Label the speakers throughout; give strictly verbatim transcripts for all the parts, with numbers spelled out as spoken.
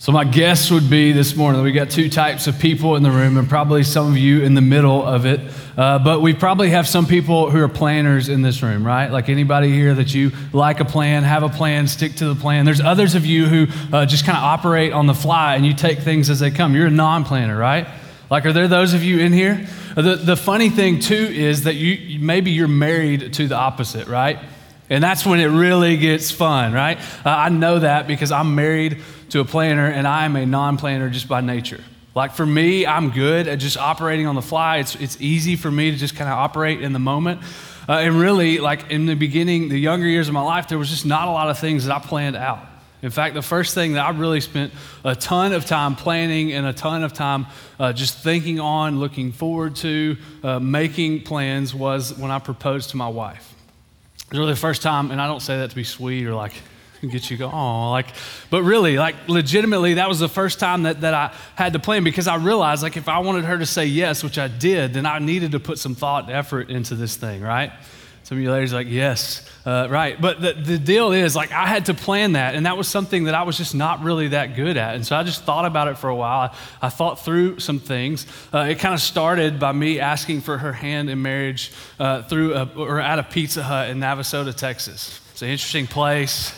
Speaker 1: So my guess would be this morning, we got two types of people in the room and probably some of you in the middle of it. Uh, but we probably have some people who are planners in this room, right? Like anybody here that you like a plan, have a plan, stick to the plan. There's others of you who uh, just kind of operate on the fly and you take things as they come. You're a non-planner, right? Like, are there those of you in here? The, the funny thing too is that you maybe you're married to the opposite, right? And that's when it really gets fun, right? Uh, I know that because I'm married to a planner and I am a non-planner just by nature. Like for me, I'm good at just operating on the fly. It's it's easy for me to just kind of operate in the moment. Uh, and really, like in the beginning, the younger years of my life, there was just not a lot of things that I planned out. In fact, the first thing that I really spent a ton of time planning and a ton of time uh, just thinking on, looking forward to, uh, making plans was when I proposed to my wife. It was really the first time, and I don't say that to be sweet or like get you go, oh, like, but really, like legitimately, that was the first time that, that I had to plan because I realized like if I wanted her to say yes, which I did, then I needed to put some thought and effort into this thing, right? Some of you ladies are like, yes, uh, right. But the, the deal is like I had to plan that, and that was something that I was just not really that good at. And so I just thought about it for a while. I, I thought through some things. Uh, it kind of started by me asking for her hand in marriage uh, through a, or at a Pizza Hut in Navasota, Texas. It's an interesting place.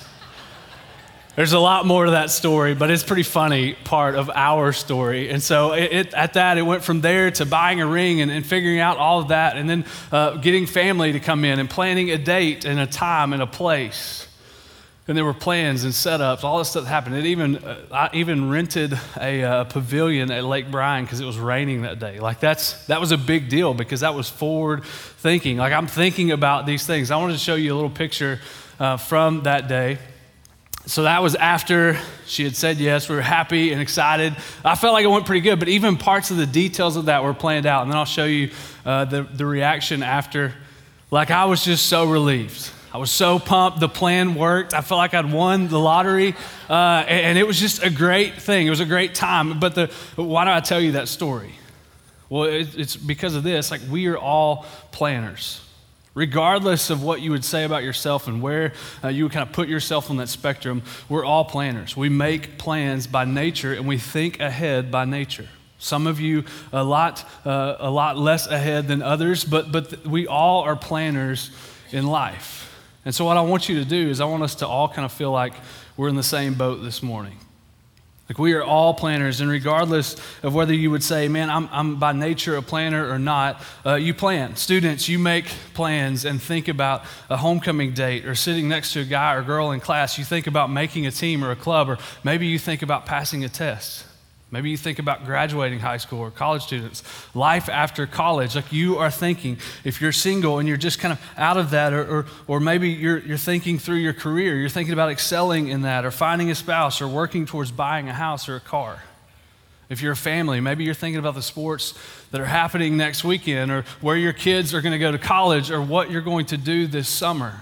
Speaker 1: There's a lot more to that story, but it's a pretty funny part of our story. And so it, it, at that, it went from there to buying a ring and, and figuring out all of that, and then uh, getting family to come in and planning a date and a time and a place. And there were plans and setups, all this stuff happened. It even uh, I even rented a uh, pavilion at Lake Bryan because it was raining that day. Like that's that was a big deal because that was forward thinking. Like I'm thinking about these things. I wanted to show you a little picture uh, from that day. So that was after she had said yes. We were happy and excited. I felt like it went pretty good, but even parts of the details of that were planned out. And then I'll show you uh, the, the reaction after. Like I was just so relieved. I was so pumped. The plan worked. I felt like I'd won the lottery. Uh, and, and it was just a great thing. It was a great time. But the, why do I tell you that story? Well, it, it's because of this. Like we are all planners. Regardless of what you would say about yourself and where uh, you would kind of put yourself on that spectrum, we're all planners. We make plans by nature and we think ahead by nature. Some of you a lot uh, a lot less ahead than others, but but th- we all are planners in life. And so what I want you to do is I want us to all kind of feel like we're in the same boat this morning. Like we are all planners, and regardless of whether you would say, man, I'm, I'm by nature a planner or not, uh, you plan. Students, you make plans and think about a homecoming date or sitting next to a guy or girl in class. You think about making a team or a club, or maybe you think about passing a test. Maybe you think about graduating high school or college students, life after college. Like you are thinking, if you're single and you're just kind of out of that, or or, or maybe you're you're thinking through your career, you're thinking about excelling in that, or finding a spouse, or working towards buying a house or a car. If you're a family, maybe you're thinking about the sports that are happening next weekend, or where your kids are going to go to college, or what you're going to do this summer.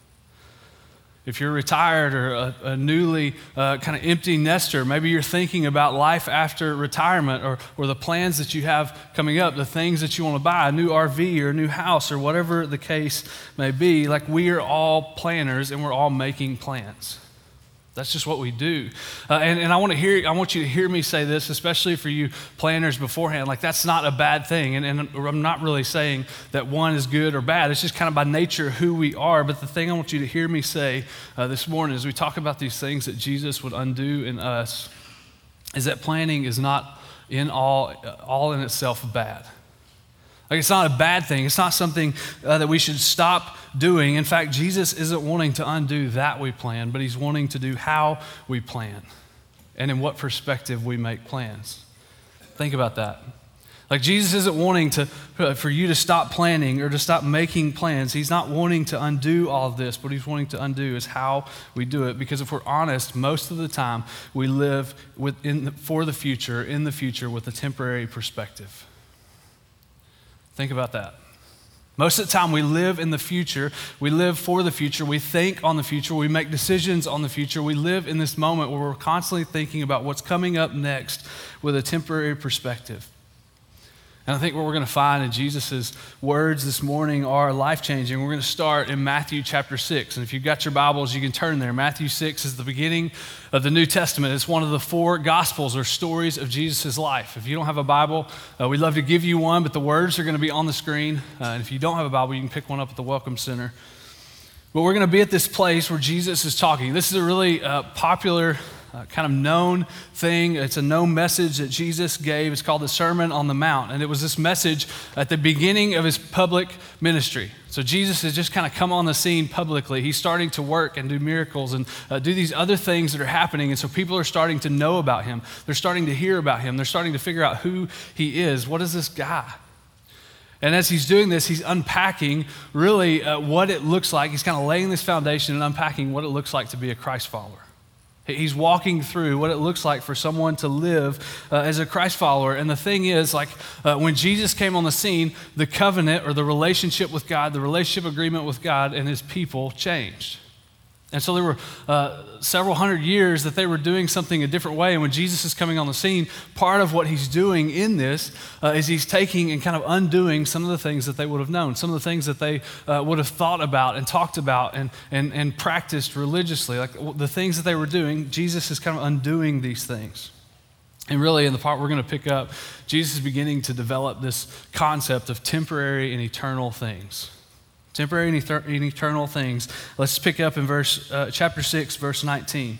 Speaker 1: If you're retired or a, a newly uh, kind of empty nester, maybe you're thinking about life after retirement, or, or the plans that you have coming up, the things that you want to buy, a new R V or a new house or whatever the case may be. Like we are all planners and we're all making plans. That's just what we do. Uh, and, and I want to hear, I want you to hear me say this, especially for you planners beforehand. Like that's not a bad thing. And, and I'm not really saying that one is good or bad. It's just kind of by nature who we are. But the thing I want you to hear me say uh, this morning as we talk about these things that Jesus would undo in us is that planning is not in all, all in itself bad. Like it's not a bad thing. It's not something uh, that we should stop doing. In fact, Jesus isn't wanting to undo that we plan, but he's wanting to do how we plan and in what perspective we make plans. Think about that. Like Jesus isn't wanting to uh, for you to stop planning or to stop making plans. He's not wanting to undo all of this. What he's wanting to undo is how we do it. Because if we're honest, most of the time we live within the, for the future, in the future with a temporary perspective. Think about that. Most of the time we live in the future, we live for the future, we think on the future, we make decisions on the future, we live in this moment where we're constantly thinking about what's coming up next with a temporary perspective. And I think what we're going to find in Jesus' words this morning are life-changing. We're going to start in Matthew chapter six. And if you've got your Bibles, you can turn there. Matthew six is the beginning of the New Testament. It's one of the four Gospels or stories of Jesus' life. If you don't have a Bible, uh, we'd love to give you one, but the words are going to be on the screen. Uh, and if you don't have a Bible, you can pick one up at the Welcome Center. But we're going to be at this place where Jesus is talking. This is a really uh, popular Uh, kind of known thing. It's a known message that Jesus gave. It's called the Sermon on the Mount. And it was this message at the beginning of his public ministry. So Jesus has just kind of come on the scene publicly. He's starting to work and do miracles and uh, do these other things that are happening. And so people are starting to know about him. They're starting to hear about him. They're starting to figure out who he is. What is this guy? And as he's doing this, he's unpacking really uh, what it looks like. He's kind of laying this foundation and unpacking what it looks like to be a Christ follower. He's walking through what it looks like for someone to live uh, as a Christ follower. And the thing is, like, uh, when Jesus came on the scene, the covenant or the relationship with God, the relationship agreement with God and his people changed. And so there were uh, several hundred years that they were doing something a different way. And when Jesus is coming on the scene, part of what he's doing in this uh, is he's taking and kind of undoing some of the things that they would have known, some of the things that they uh, would have thought about and talked about and, and, and practiced religiously. Like the things that they were doing, Jesus is kind of undoing these things. And really, in the part we're going to pick up, Jesus is beginning to develop this concept of temporary and eternal things. Temporary and, ether- and eternal things. Let's pick up in verse uh, chapter six, verse nineteen.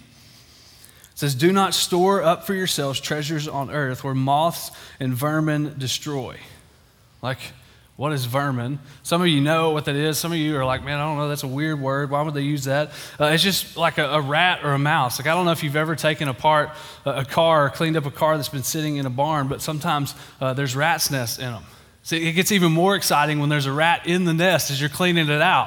Speaker 1: It says, "Do not store up for yourselves treasures on earth where moths and vermin destroy." Like, what is vermin? Some of you know what that is. Some of you are like, man, I don't know, that's a weird word. Why would they use that? Uh, it's just like a, a rat or a mouse. Like, I don't know if you've ever taken apart a, a car or cleaned up a car that's been sitting in a barn, but sometimes uh, there's rat's nests in them. See, it gets even more exciting when there's a rat in the nest as you're cleaning it out.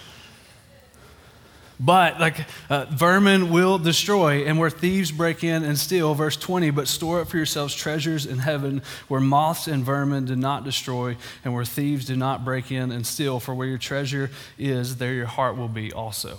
Speaker 1: But like uh, vermin will destroy, and where thieves break in and steal, verse twenty, "But store up for yourselves treasures in heaven where moths and vermin do not destroy and where thieves do not break in and steal. For where your treasure is, there your heart will be also."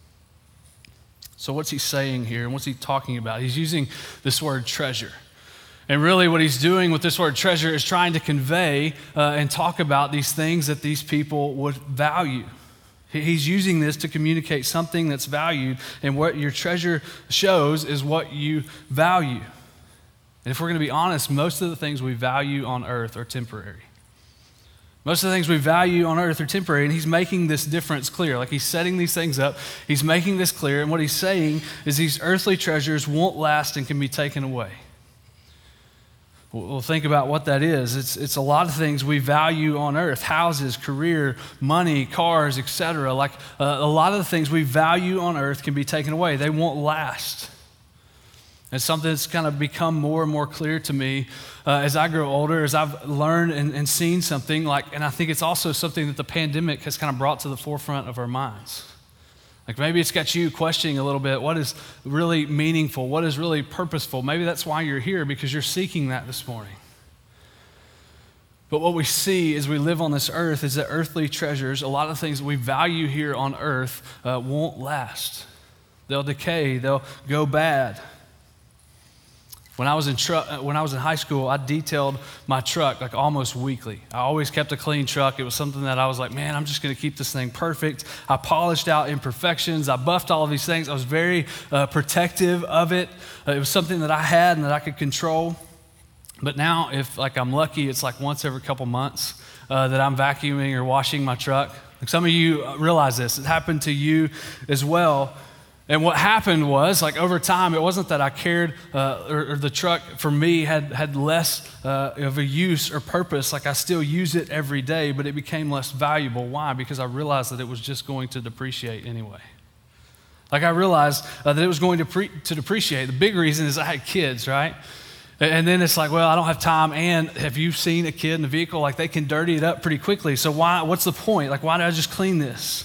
Speaker 1: So what's he saying here and what's he talking about? He's using this word treasure. And really what he's doing with this word treasure is trying to convey uh, and talk about these things that these people would value. He's using this to communicate something that's valued, and what your treasure shows is what you value. And if we're going to be honest, most of the things we value on earth are temporary. Most of the things we value on earth are temporary, and he's making this difference clear. Like, he's setting these things up, he's making this clear, and what he's saying is these earthly treasures won't last and can be taken away. We'll think about what that is. It's, it's a lot of things we value on earth: houses, career, money, cars, et cetera. Like uh, a lot of the things we value on earth can be taken away. They won't last. It's something that's kind of become more and more clear to me uh, as I grow older, as I've learned and, and seen something like, and I think it's also something that the pandemic has kind of brought to the forefront of our minds. Like maybe it's got you questioning a little bit, what is really meaningful? What is really purposeful? Maybe that's why you're here, because you're seeking that this morning. But what we see as we live on this earth is that earthly treasures, a lot of things that we value here on earth uh, won't last. They'll decay, they'll go bad. When I was in tru- when I was in high school, I detailed my truck like almost weekly. I always kept a clean truck. It was something that I was like, man, I'm just going to keep this thing perfect. I polished out imperfections. I buffed all of these things. I was very uh, protective of it. Uh, it was something that I had and that I could control. But now, if like I'm lucky, it's like once every couple months uh, that I'm vacuuming or washing my truck. Like some of you realize this. It happened to you as well. And what happened was, like over time, it wasn't that I cared, uh, or, or the truck for me had, had less uh, of a use or purpose. Like I still use it every day, but it became less valuable. Why? Because I realized that it was just going to depreciate anyway. Like I realized uh, that it was going to, pre- to depreciate. The big reason is I had kids, right? And then it's like, well, I don't have time. And have you seen a kid in a vehicle? Like they can dirty it up pretty quickly. So why? What's the point? Like why did I just clean this?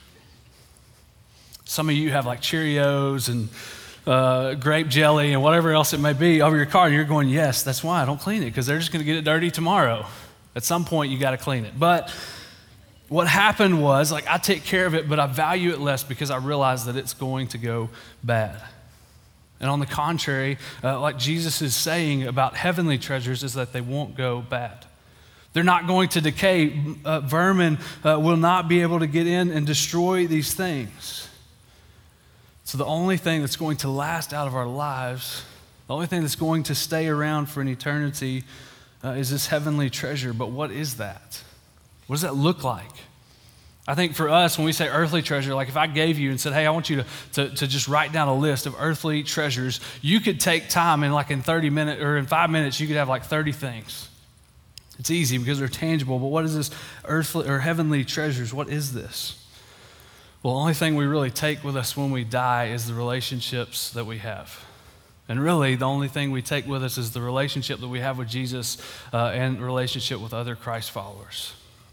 Speaker 1: Some of you have like Cheerios and uh, grape jelly and whatever else it may be over your car. And you're going, yes, that's why I don't clean it, because they're just going to get it dirty tomorrow. At some point, you got to clean it. But what happened was, like, I take care of it, but I value it less because I realize that it's going to go bad. And on the contrary, uh, like Jesus is saying about heavenly treasures, is that they won't go bad. They're not going to decay. Uh, vermin uh, will not be able to get in and destroy these things. So the only thing that's going to last out of our lives, the only thing that's going to stay around for an eternity uh, is this heavenly treasure. But what is that? What does that look like? I think for us, when we say earthly treasure, like if I gave you and said, hey, I want you to, to, to just write down a list of earthly treasures, you could take time and like in thirty minutes or in five minutes, you could have like thirty things. It's easy because they're tangible, but what is this earthly or heavenly treasures? What is this? Well, the only thing we really take with us when we die is the relationships that we have. And really, the only thing we take with us is the relationship that we have with Jesus uh, and relationship with other Christ followers.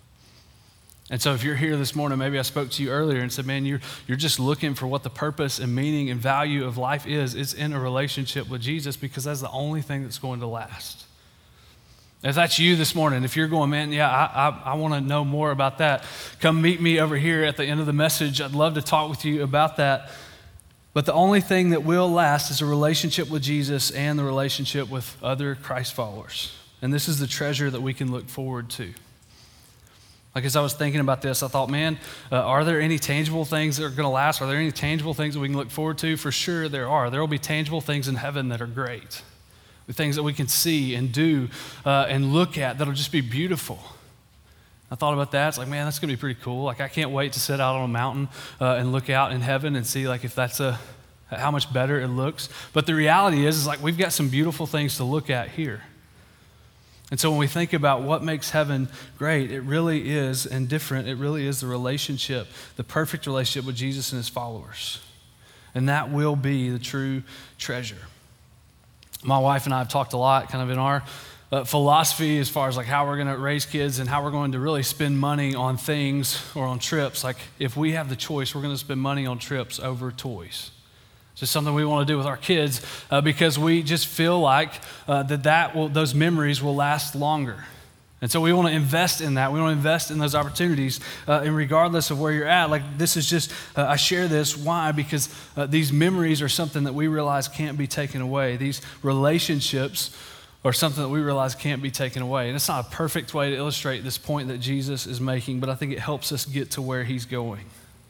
Speaker 1: And so if you're here this morning, maybe I spoke to you earlier and said, man, you're, you're just looking for what the purpose and meaning and value of life is. It's in a relationship with Jesus because that's the only thing that's going to last. If that's you this morning, if you're going, man, yeah, I, I, I want to know more about that, come meet me over here at the end of the message. I'd love to talk with you about that. But the only thing that will last is a relationship with Jesus and the relationship with other Christ followers. And this is the treasure that we can look forward to. Like as I was thinking about this, I thought, man, uh, are there any tangible things that are going to last? Are there any tangible things that we can look forward to? For sure there are. There will be tangible things in heaven that are great. The things that we can see and do uh, and look at that'll just be beautiful. I thought about that. It's like, man, that's going to be pretty cool. Like I can't wait to sit out on a mountain uh, and look out in heaven and see like if that's a, how much better it looks. But the reality is, is like we've got some beautiful things to look at here. And so when we think about what makes heaven great, it really is, and different, it really is the relationship, the perfect relationship with Jesus and his followers. And that will be the true treasure. My wife and I have talked a lot kind of in our uh, philosophy as far as like how we're going to raise kids and how we're going to really spend money on things or on trips. Like if we have the choice, we're going to spend money on trips over toys. It's just something we want to do with our kids uh, because we just feel like uh, that, that will, those memories will last longer. And so we want to invest in that. We want to invest in those opportunities. Uh, and regardless of where you're at, like this is just, uh, I share this. Why? Because uh, these memories are something that we realize can't be taken away. These relationships are something that we realize can't be taken away. And it's not a perfect way to illustrate this point that Jesus is making, but I think it helps us get to where he's going.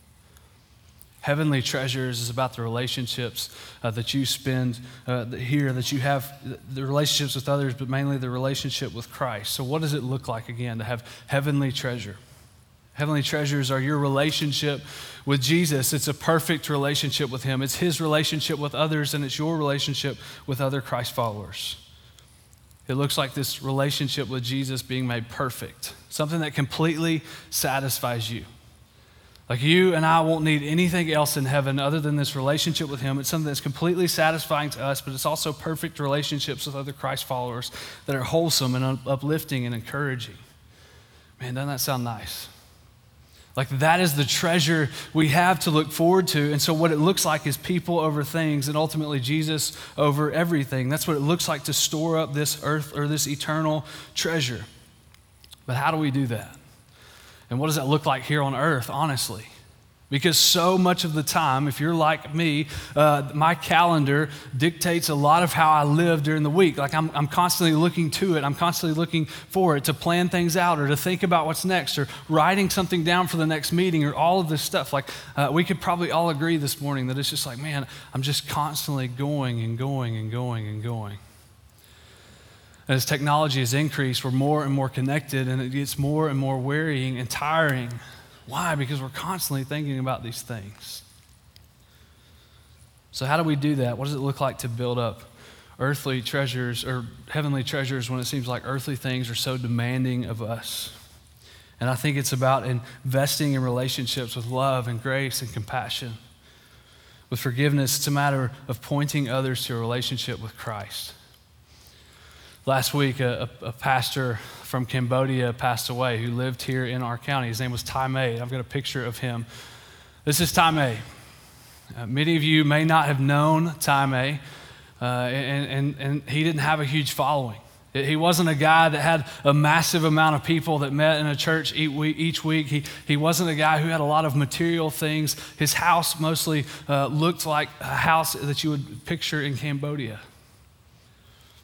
Speaker 1: Heavenly treasures is about the relationships uh, that you spend uh, here, that you have, the relationships with others, but mainly the relationship with Christ. So what does it look like, again, to have heavenly treasure? Heavenly treasures are your relationship with Jesus. It's a perfect relationship with him. It's his relationship with others, and it's your relationship with other Christ followers. It looks like this relationship with Jesus being made perfect, something that completely satisfies you. Like you and I won't need anything else in heaven other than this relationship with him. It's something that's completely satisfying to us, but it's also perfect relationships with other Christ followers that are wholesome and uplifting and encouraging. Man, doesn't that sound nice? Like that is the treasure we have to look forward to. And so what it looks like is people over things and ultimately Jesus over everything. That's what it looks like to store up this earth or this eternal treasure. But how do we do that? And what does that look like here on earth, honestly? Because so much of the time, if you're like me, uh, my calendar dictates a lot of how I live during the week. Like I'm, I'm constantly looking to it. I'm constantly looking for it to plan things out or to think about what's next or writing something down for the next meeting or all of this stuff. Like uh, we could probably all agree this morning that it's just like, man, I'm just constantly going and going and going and going. As technology has increased, we're more and more connected, and it gets more and more wearying and tiring. Why? Because we're constantly thinking about these things. So how do we do that? What does it look like to build up earthly treasures or heavenly treasures when it seems like earthly things are so demanding of us? And I think it's about investing in relationships with love and grace and compassion. With forgiveness, it's a matter of pointing others to a relationship with Christ. Last week, a, a pastor from Cambodia passed away who lived here in our county. His name was Tai May. I've got a picture of him. This is Tai May. Uh, many of you may not have known Tai May, uh, and, and, and he didn't have a huge following. He wasn't a guy that had a massive amount of people that met in a church each week. He, he wasn't a guy who had a lot of material things. His house mostly uh, looked like a house that you would picture in Cambodia.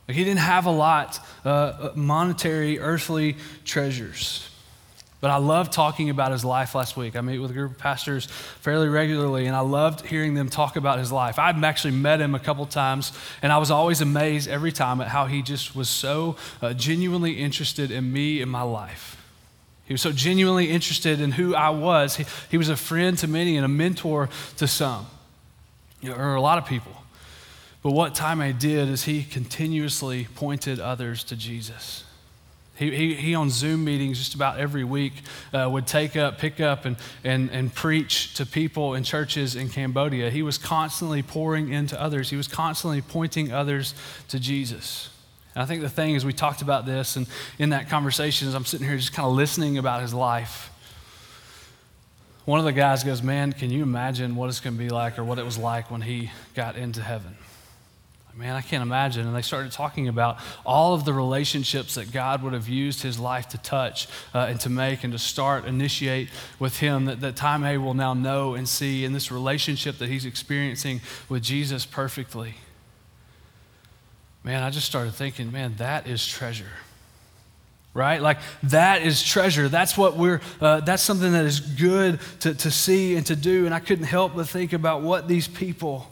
Speaker 1: Like he didn't have a lot, uh, monetary, earthly treasures. But I loved talking about his life last week. I meet with a group of pastors fairly regularly, and I loved hearing them talk about his life. I've actually met him a couple times, and I was always amazed every time at how he just was so uh, genuinely interested in me and my life. He was so genuinely interested in who I was. He, he was a friend to many and a mentor to some, you know, or a lot of people. But what Time did is he continuously pointed others to Jesus. He, he, he on Zoom meetings just about every week uh, would take up, pick up, and, and, and preach to people in churches in Cambodia. He was constantly pouring into others. He was constantly pointing others to Jesus. And I think the thing is, we talked about this, and in that conversation, as I'm sitting here just kind of listening about his life, one of the guys goes, man, can you imagine what it's going to be like or what it was like when he got into heaven? Man, I can't imagine. And they started talking about all of the relationships that God would have used his life to touch uh, and to make and to start, initiate with him, that, that Time will now know and see in this relationship that he's experiencing with Jesus perfectly. Man, I just started thinking, man, that is treasure. Right? Like that is treasure. That's what we're, uh, that's something that is good to, to see and to do. And I couldn't help but think about what these people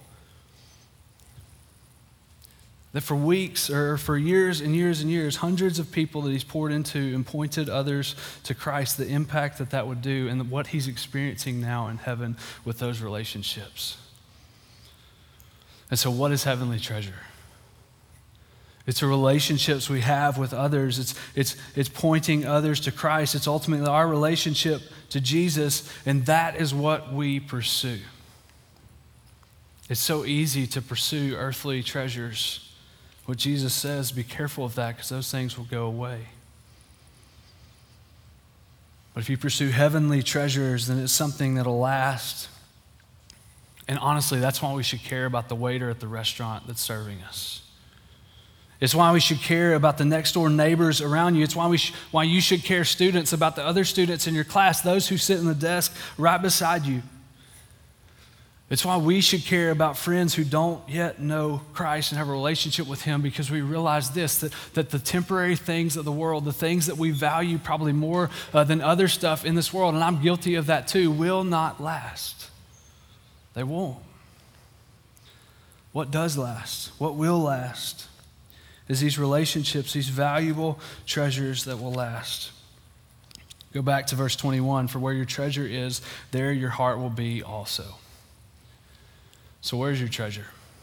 Speaker 1: that for weeks or for years and years and years, hundreds of people that he's poured into and pointed others to Christ, the impact that that would do and what he's experiencing now in heaven with those relationships. And so what is heavenly treasure? It's the relationships we have with others. It's, it's, it's pointing others to Christ. It's ultimately our relationship to Jesus, and that is what we pursue. It's so easy to pursue earthly treasures. What Jesus says, be careful of that because those things will go away. But if you pursue heavenly treasures, then it's something that'll last. And honestly, that's why we should care about the waiter at the restaurant that's serving us. It's why we should care about the next door neighbors around you. It's why we sh- why you should care, students, about the other students in your class, those who sit in the desk right beside you. It's why we should care about friends who don't yet know Christ and have a relationship with him, because we realize this, that, that the temporary things of the world, the things that we value probably more uh, than other stuff in this world, and I'm guilty of that too, will not last. They won't. What does last? What will last is these relationships, these valuable treasures that will last. Go back to verse twenty-one. For where your treasure is, there your heart will be also. So where's your treasure?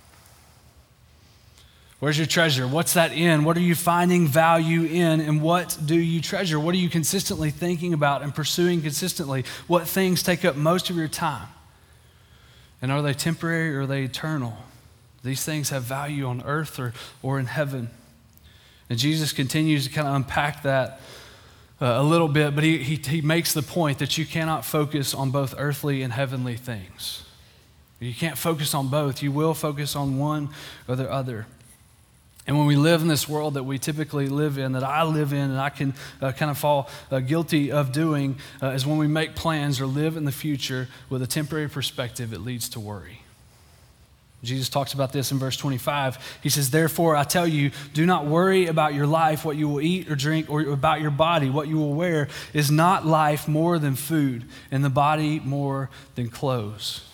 Speaker 1: Where's your treasure? What's that in? What are you finding value in? And what do you treasure? What are you consistently thinking about and pursuing consistently? What things take up most of your time? And are they temporary or are they eternal? These things have value on earth or, or in heaven. And Jesus continues to kind of unpack that uh, a little bit, but he, he, he makes the point that you cannot focus on both earthly and heavenly things. You can't focus on both. You will focus on one or the other. And when we live in this world that we typically live in, that I live in, and I can uh, kind of fall uh, guilty of doing, uh, is when we make plans or live in the future with a temporary perspective, it leads to worry. Jesus talks about this in verse twenty-five. He says, therefore, I tell you, do not worry about your life, what you will eat or drink, or about your body, what you will wear. Is not life more than food, and the body more than clothes?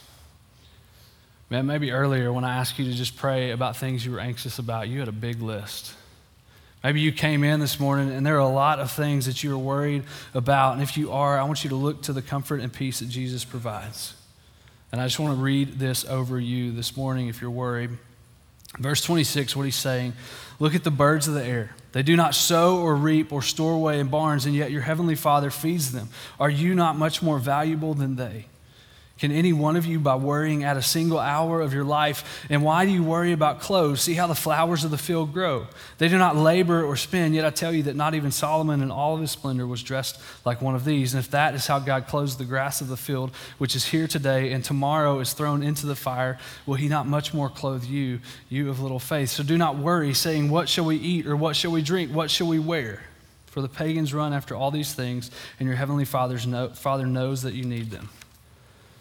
Speaker 1: Man, maybe earlier when I asked you to just pray about things you were anxious about, you had a big list. Maybe you came in this morning and there are a lot of things that you are worried about. And if you are, I want you to look to the comfort and peace that Jesus provides. And I just want to read this over you this morning if you're worried. Verse twenty-six, what he's saying, look at the birds of the air. They do not sow or reap or store away in barns, and yet your heavenly Father feeds them. Are you not much more valuable than they? Can any one of you, by worrying, add a single hour of your life? And why do you worry about clothes? See how the flowers of the field grow. They do not labor or spin, yet I tell you that not even Solomon in all of his splendor was dressed like one of these. And if that is how God clothes the grass of the field, which is here today and tomorrow is thrown into the fire, will he not much more clothe you, you of little faith? So do not worry, saying, what shall we eat, or what shall we drink? What shall we wear? For the pagans run after all these things, and your heavenly Father's know, Father knows that you need them.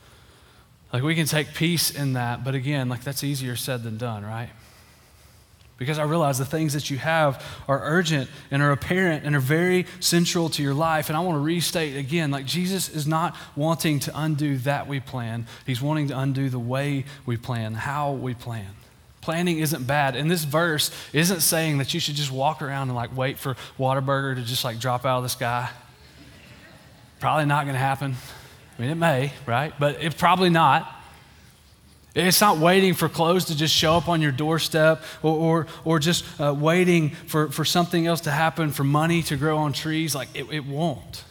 Speaker 1: Like, we can take peace in that, but again, like, that's easier said than done, right? because I realize the things that you have are urgent and are apparent and are very central to your life. And I want to restate again, like Jesus is not wanting to undo that we plan. He's wanting to undo the way we plan, how we plan. Planning isn't bad. And this verse isn't saying that you should just walk around and like wait for Whataburger to just like drop out of the sky. Probably not going to happen. I mean, it may, right? But it's probably not. It's not waiting for clothes to just show up on your doorstep or or, or just uh, waiting for, for something else to happen, for money to grow on trees. Like, it, it won't.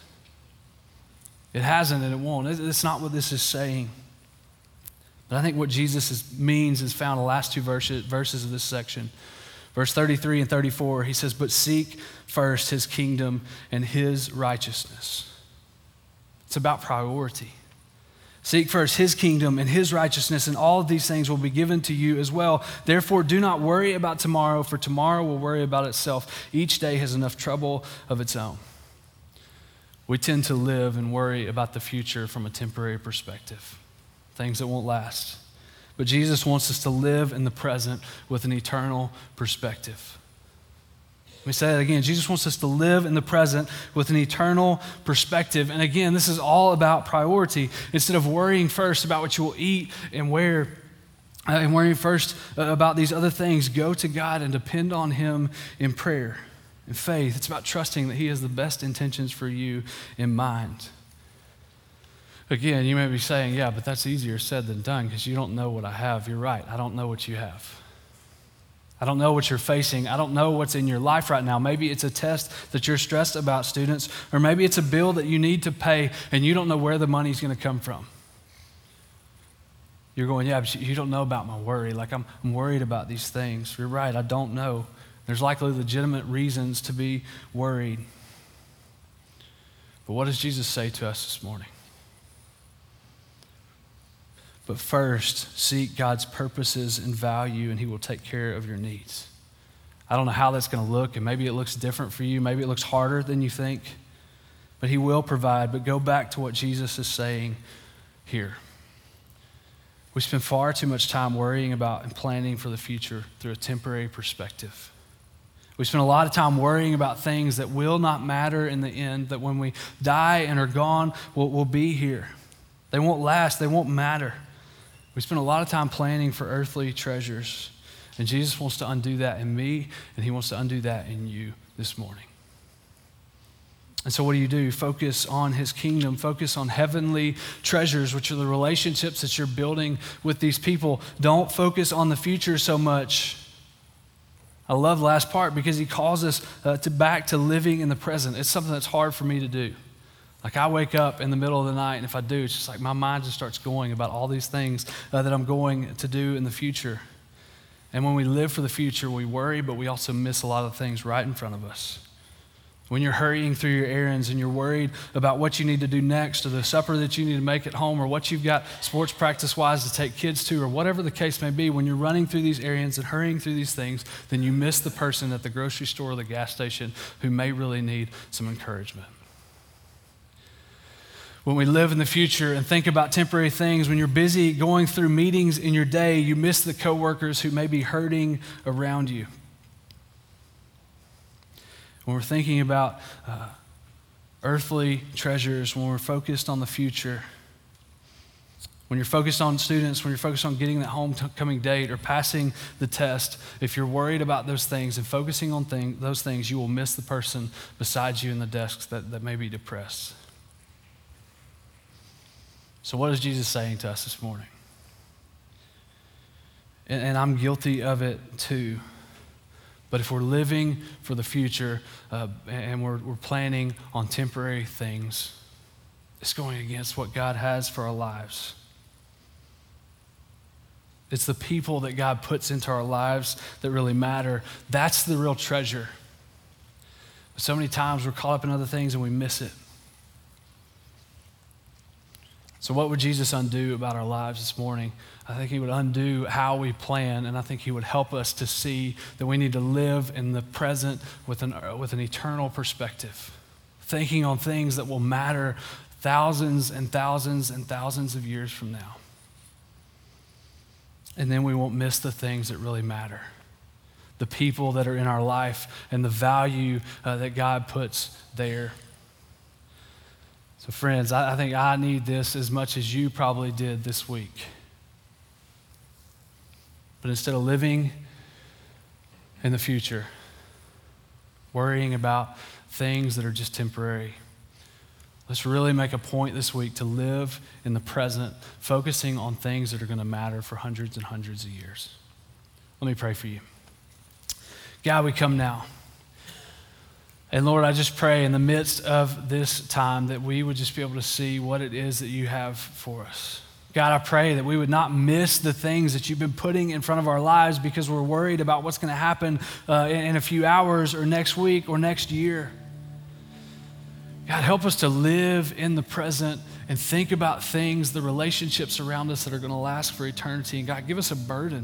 Speaker 1: It hasn't and it won't. It's not what this is saying. But I think what Jesus is, means is found in the last two verses, verses of this section. Verse thirty-three and thirty-four, he says, but seek first his kingdom and his righteousness. It's about priority. Seek first his kingdom and his righteousness, and all of these things will be given to you as well. Therefore, do not worry about tomorrow, for tomorrow will worry about itself. Each day has enough trouble of its own. We tend to live and worry about the future from a temporary perspective, things that won't last. But Jesus wants us to live in the present with an eternal perspective. Let me say that again. Jesus wants us to live in the present with an eternal perspective. And again, this is all about priority. Instead of worrying first about what you will eat and where, uh, and worrying first uh, about these other things, go to God and depend on him in prayer and faith. It's about trusting that he has the best intentions for you in mind. Again, you may be saying, yeah, but that's easier said than done because you don't know what I have. You're right. I don't know what you have. I don't know what you're facing. I don't know what's in your life right now. Maybe it's a test that you're stressed about, students, or maybe it's a bill that you need to pay and you don't know where the money's going to come from. You're going, yeah, but you don't know about my worry. Like, I'm, I'm worried about these things. You're right, I don't know. There's likely legitimate reasons to be worried. But what does Jesus say to us this morning? But first, seek God's purposes and value, and he will take care of your needs. I don't know how that's going to look, and maybe it looks different for you. Maybe it looks harder than you think. But he will provide. But go back to what Jesus is saying here. We spend far too much time worrying about and planning for the future through a temporary perspective. We spend a lot of time worrying about things that will not matter in the end, that when we die and are gone, will will be here. They won't last. They won't matter. We spend a lot of time planning for earthly treasures, and Jesus wants to undo that in me, and he wants to undo that in you this morning. And so what do you do? Focus on his kingdom. Focus on heavenly treasures, which are the relationships that you're building with these people. Don't focus on the future so much. I love the last part because he calls us uh, to back to living in the present. It's something that's hard for me to do. Like, I wake up in the middle of the night, and if I do, it's just like my mind just starts going about all these things uh, that I'm going to do in the future. And when we live for the future, we worry, but we also miss a lot of things right in front of us. When you're hurrying through your errands and you're worried about what you need to do next, or the supper that you need to make at home, or what you've got sports practice-wise to take kids to, or whatever the case may be, when you're running through these errands and hurrying through these things, then you miss the person at the grocery store or the gas station who may really need some encouragement. When we live in the future and think about temporary things, when you're busy going through meetings in your day, you miss the coworkers who may be hurting around you. When we're thinking about uh, earthly treasures, when we're focused on the future, when you're focused on students, when you're focused on getting that homecoming date or passing the test, if you're worried about those things and focusing on thing, those things, you will miss the person beside you in the desks that, that may be depressed. So what is Jesus saying to us this morning? And, and I'm guilty of it too. But if we're living for the future uh, and we're, we're planning on temporary things, it's going against what God has for our lives. It's the people that God puts into our lives that really matter. That's the real treasure. But so many times we're caught up in other things and we miss it. So what would Jesus undo about our lives this morning? I think he would undo how we plan, and I think he would help us to see that we need to live in the present with an, with an eternal perspective, thinking on things that will matter thousands and thousands and thousands of years from now. And then we won't miss the things that really matter. the people that are in our life, and the value uh, that God puts there. So friends, I, I think I need this as much as you probably did this week. But instead of living in the future, worrying about things that are just temporary, let's really make a point this week to live in the present, focusing on things that are going to matter for hundreds and hundreds of years. Let me pray for you. God, we come now. And Lord, I just pray in the midst of this time that we would just be able to see what it is that you have for us. God, I pray that we would not miss the things that you've been putting in front of our lives because we're worried about what's going to happen uh, in, in a few hours or next week or next year. God, help us to live in the present and think about things, the relationships around us that are going to last for eternity. And God, give us a burden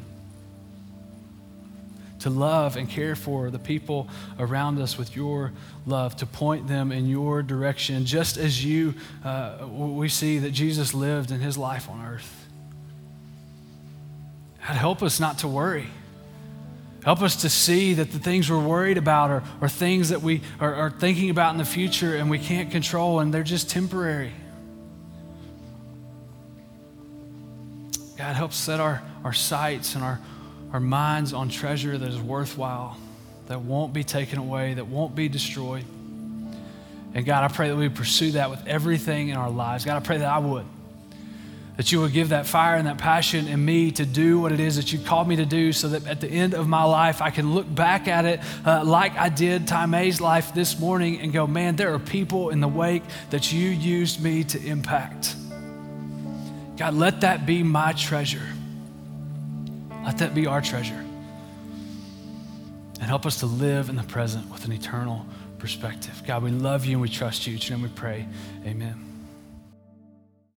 Speaker 1: to love and care for the people around us with your love, to point them in your direction, just as you, uh, we see that Jesus lived in his life on earth. God, help us not to worry. Help us to see that the things we're worried about are, are things that we are, are thinking about in the future and we can't control, and they're just temporary. God, help set our, our sights and our Our minds on treasure that is worthwhile, that won't be taken away, that won't be destroyed. And God, I pray that we would pursue that with everything in our lives. God, I pray that I would, that you would give that fire and that passion in me to do what it is that you called me to do, so that at the end of my life, I can look back at it uh, like I did Ty May's life this morning and go, man, there are people in the wake that you used me to impact. God, let that be my treasure. Let that be our treasure. And help us to live in the present with an eternal perspective. God, we love you and we trust you. In your name we pray, amen.